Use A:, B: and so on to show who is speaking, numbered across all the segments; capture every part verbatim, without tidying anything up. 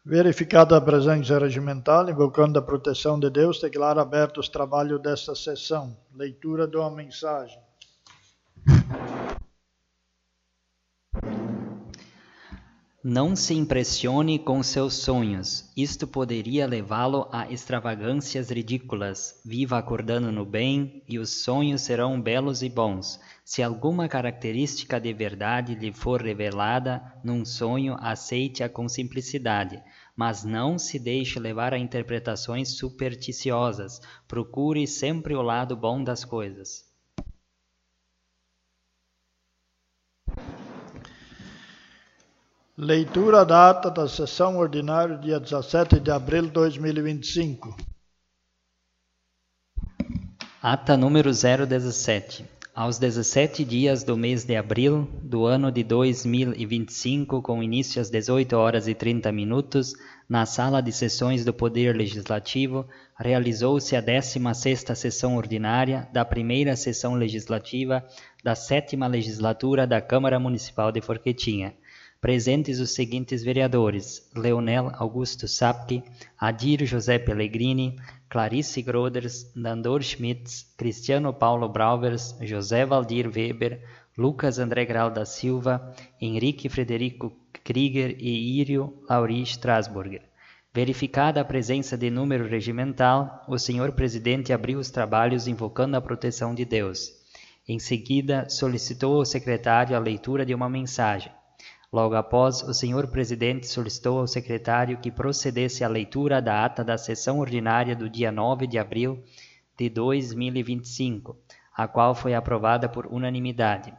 A: Verificada a presença regimental, invocando a proteção de Deus, declaro aberto os trabalhos desta sessão. Leitura de uma mensagem.
B: Não se impressione com seus sonhos. Isto poderia levá-lo a extravagâncias ridículas. Viva acordando no bem, e os sonhos serão belos e bons. Se alguma característica de verdade lhe for revelada num sonho, aceite-a com simplicidade, mas não se deixe levar a interpretações supersticiosas. Procure sempre o lado bom das coisas.
A: Leitura da ata da sessão ordinária, dia dezessete de abril de dois mil e vinte e cinco.
B: Ata número zero dezessete. Aos dezessete dias do mês de abril do ano de dois mil e vinte e cinco, com início às dezoito horas e trinta minutos, na sala de sessões do Poder Legislativo, realizou-se a décima sexta sessão ordinária da primeira sessão legislativa da sétima legislatura da Câmara Municipal de Forquetinha. Presentes os seguintes vereadores: Leonel Augusto Sapke, Adir José Pellegrini, Clarice Groders, Nandor Schmitz, Cristiano Paulo Brauvers, José Valdir Weber, Lucas André Grau da Silva, Henrique Frederico Krieger e Írio Lauri Strasburger. Verificada a presença de número regimental, o senhor presidente abriu os trabalhos invocando a proteção de Deus. Em seguida, solicitou ao secretário a leitura de uma mensagem. Logo após, o senhor presidente solicitou ao secretário que procedesse à leitura da ata da sessão ordinária do dia nove de abril de dois mil e vinte e cinco, a qual foi aprovada por unanimidade.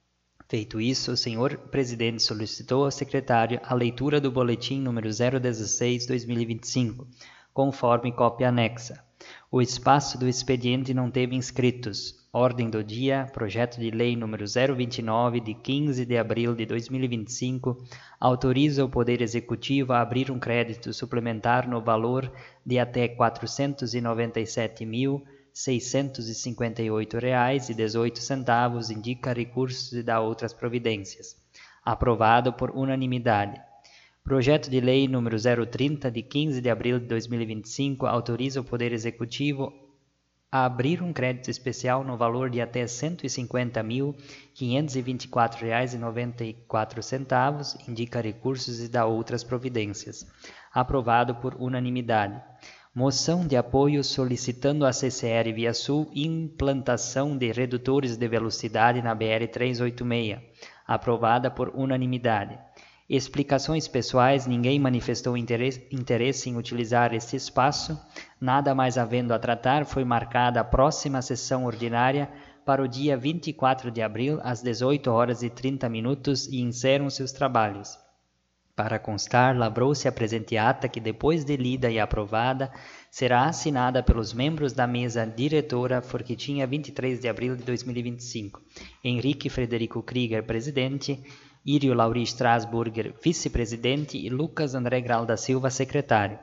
B: Feito isso, o senhor presidente solicitou ao secretário a leitura do boletim número zero dezesseis barra dois mil e vinte e cinco, conforme cópia anexa. O espaço do expediente não teve inscritos. Ordem do dia, projeto de lei número zero vinte e nove, de quinze de abril de dois mil e vinte e cinco, autoriza o Poder Executivo a abrir um crédito suplementar no valor de até quatrocentos e noventa e sete mil, seiscentos e cinquenta e oito reais e dezoito centavos, indica recursos e dá outras providências. Aprovado por unanimidade. Projeto de lei número zero trinta, de quinze de abril de dois mil e vinte e cinco, autoriza o Poder Executivo a abrir um crédito especial no valor de até cento e cinquenta mil, quinhentos e vinte e quatro reais e noventa e quatro centavos, indica recursos e dá outras providências. Aprovado por unanimidade. Moção de apoio solicitando à C C R Via Sul implantação de redutores de velocidade na B R trezentos e oitenta e seis. Aprovada por unanimidade. Explicações pessoais, ninguém manifestou interesse, interesse em utilizar este espaço. Nada mais havendo a tratar, foi marcada a próxima sessão ordinária para o dia vinte e quatro de abril, às dezoito horas e trinta minutos, e encerram-se os trabalhos. Para constar, lavrou-se a presente ata que, depois de lida e aprovada, será assinada pelos membros da mesa diretora Forquetinha, vinte e três de abril de dois mil e vinte e cinco. Henrique Frederico Krieger, presidente, Írio Lauri Strasburger, vice-presidente, e Lucas André Grau da Silva, secretário.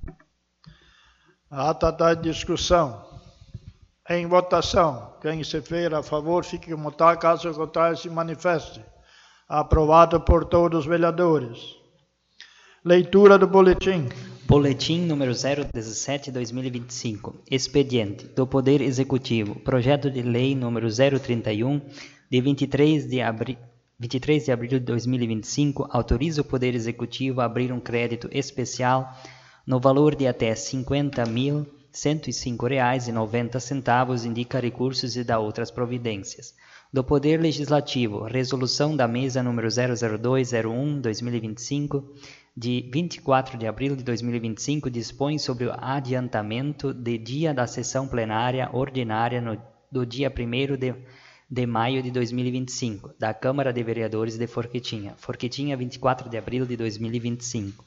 A: A ata da discussão. Em votação. Quem se fez a favor, fique como está, caso contrário, se manifeste. Aprovado por todos os vereadores. Leitura do boletim.
B: Boletim número zero dezessete barra dois mil e vinte e cinco. Expediente do Poder Executivo. Projeto de lei número zero trinta e um, de vinte e três de abril... vinte e três de abril de dois mil e vinte e cinco, autoriza o Poder Executivo a abrir um crédito especial no valor de até cinquenta mil, cento e cinco reais e noventa centavos, indica recursos e dá outras providências. Do Poder Legislativo, resolução da mesa número zero zero dois zero um barra dois mil e vinte e cinco, de vinte e quatro de abril de dois mil e vinte e cinco, dispõe sobre o adiantamento de dia da sessão plenária ordinária no, do dia primeiro de de maio de dois mil e vinte e cinco, da Câmara de Vereadores de Forquetinha. Forquetinha, vinte e quatro de abril de dois mil e vinte e cinco.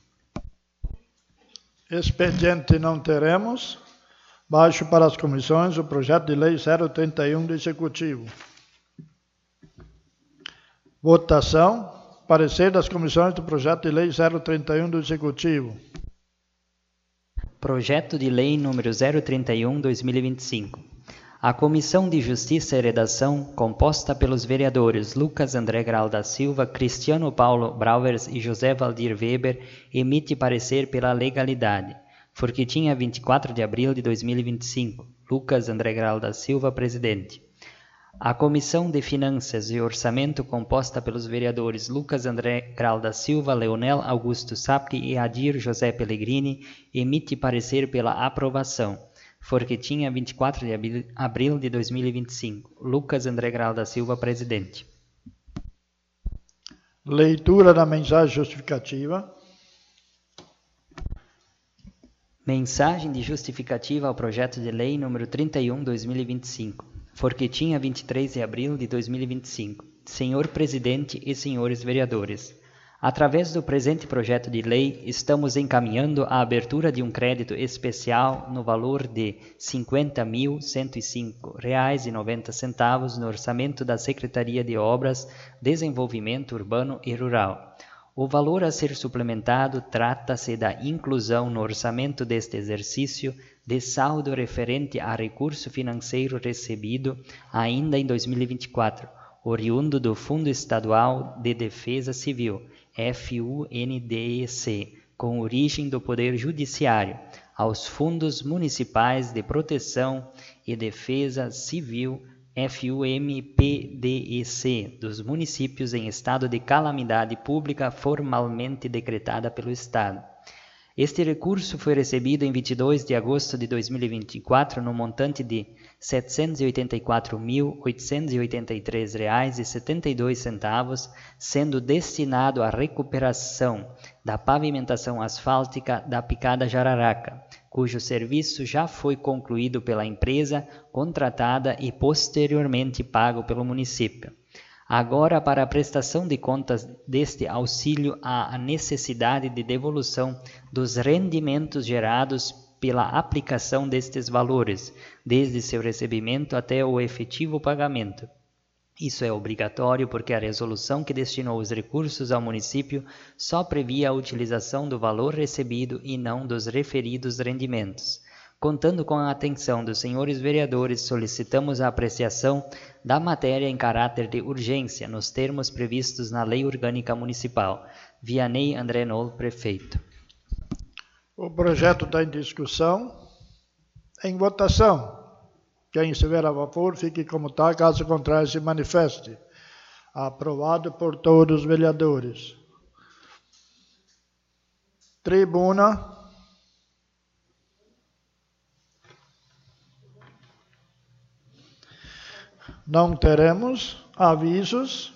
A: Expediente não teremos. Baixo para as comissões o projeto de lei zero trinta e um do Executivo. Votação. Parecer das comissões do projeto de lei zero trinta e um do Executivo.
B: Projeto de lei número zero trinta e um barra dois mil e vinte e cinco. A Comissão de Justiça e Redação, composta pelos vereadores Lucas André Grau da Silva, Cristiano Paulo Brauers e José Valdir Weber, emite parecer pela legalidade. Forquitinha, vinte e quatro de abril de dois mil e vinte e cinco. Lucas André Grau da Silva, presidente. A Comissão de Finanças e Orçamento, composta pelos vereadores Lucas André Grau da Silva, Leonel Augusto Sapri e Adir José Pellegrini, emite parecer pela aprovação. Forquitinha, vinte e quatro de abril de dois mil e vinte e cinco. Lucas André Grau da Silva, presidente.
A: Leitura da mensagem justificativa.
B: Mensagem de justificativa ao projeto de lei número trinta e um, dois mil e vinte e cinco. Forquitinha, vinte e três de abril de dois mil e vinte e cinco. Senhor Presidente e senhores vereadores, através do presente projeto de lei, estamos encaminhando a abertura de um crédito especial no valor de cinquenta mil cento e cinco reais e noventa centavos no orçamento da Secretaria de Obras, Desenvolvimento Urbano e Rural. O valor a ser suplementado trata-se da inclusão no orçamento deste exercício de saldo referente a recurso financeiro recebido ainda em dois mil e vinte e quatro, oriundo do Fundo Estadual de Defesa Civil, F U N D E C, com origem do Poder Judiciário, aos Fundos Municipais de Proteção e Defesa Civil, F U M P D E C, dos municípios em estado de calamidade pública formalmente decretada pelo Estado. Este recurso foi recebido em vinte e dois de agosto de dois mil e vinte e quatro no montante de setecentos e oitenta e quatro mil, oitocentos e oitenta e três reais e setenta e dois centavos, sendo destinado à recuperação da pavimentação asfáltica da Picada Jararaca, cujo serviço já foi concluído pela empresa contratada e posteriormente pago pelo município. Agora, para a prestação de contas deste auxílio, há a necessidade de devolução dos rendimentos gerados pela aplicação destes valores, desde seu recebimento até o efetivo pagamento. Isso é obrigatório porque a resolução que destinou os recursos ao município só previa a utilização do valor recebido e não dos referidos rendimentos. Contando com a atenção dos senhores vereadores, solicitamos a apreciação da matéria em caráter de urgência, nos termos previstos na Lei Orgânica Municipal. Vianney André Nol, prefeito.
A: O projeto está em discussão. Em votação. Quem estiver a favor, fique como está, caso contrário, se manifeste. Aprovado por todos os vereadores. Tribuna. Não teremos avisos.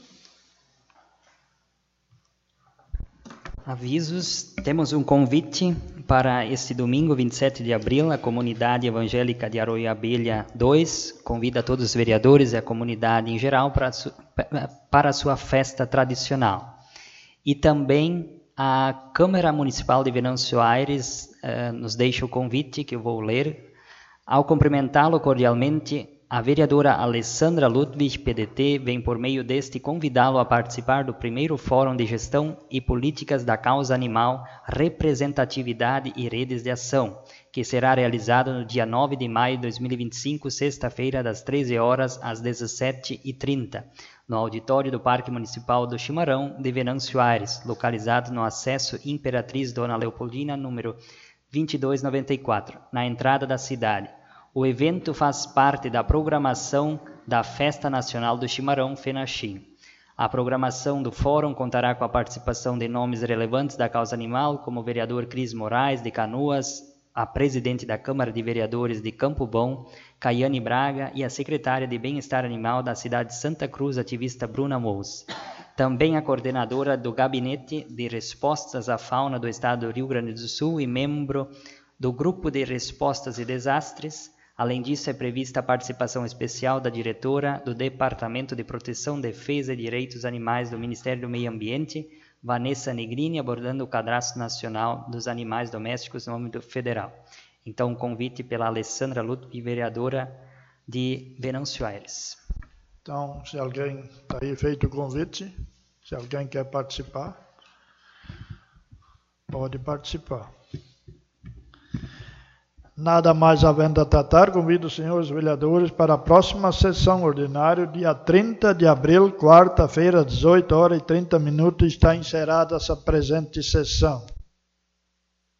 B: Avisos. Temos um convite para este domingo, vinte e sete de abril, a Comunidade Evangélica de Arroio Abelha dois convida todos os vereadores e a comunidade em geral para a, su- para a sua festa tradicional. E também a Câmara Municipal de Venâncio Aires eh, nos deixa o convite, que eu vou ler. Ao cumprimentá-lo cordialmente, a vereadora Alessandra Ludwig, P D T, vem por meio deste convidá-lo a participar do primeiro Fórum de Gestão e Políticas da Causa Animal, Representatividade e Redes de Ação, que será realizado no dia nove de maio de dois mil e vinte e cinco, sexta-feira, das treze horas às dezessete e trinta, no auditório do Parque Municipal do Chimarrão de Venâncio Aires, localizado no acesso Imperatriz Dona Leopoldina, número vinte e dois noventa e quatro, na entrada da cidade. O evento faz parte da programação da Festa Nacional do Chimarrão, FENACHIM. A programação do fórum contará com a participação de nomes relevantes da causa animal, como o vereador Cris Moraes, de Canoas, a presidente da Câmara de Vereadores de Campo Bom, Caiane Braga, e a secretária de Bem-Estar Animal da cidade de Santa Cruz, ativista Bruna Mous. Também a coordenadora do Gabinete de Respostas à Fauna do Estado do Rio Grande do Sul e membro do Grupo de Respostas e Desastres. Além disso, é prevista a participação especial da diretora do Departamento de Proteção, Defesa e Direitos Animais do Ministério do Meio Ambiente, Vanessa Negrini, abordando o Cadastro Nacional dos Animais Domésticos no âmbito federal. Então, um convite pela Alessandra Ludwig, vereadora de Venâncio Aires.
A: Então, se alguém está aí feito o convite, se alguém quer participar, pode participar. Nada mais havendo a tratar, convido os senhores vereadores para a próxima sessão ordinária, dia trinta de abril, quarta-feira, dezoito horas e trinta minutos, está encerrada essa presente sessão.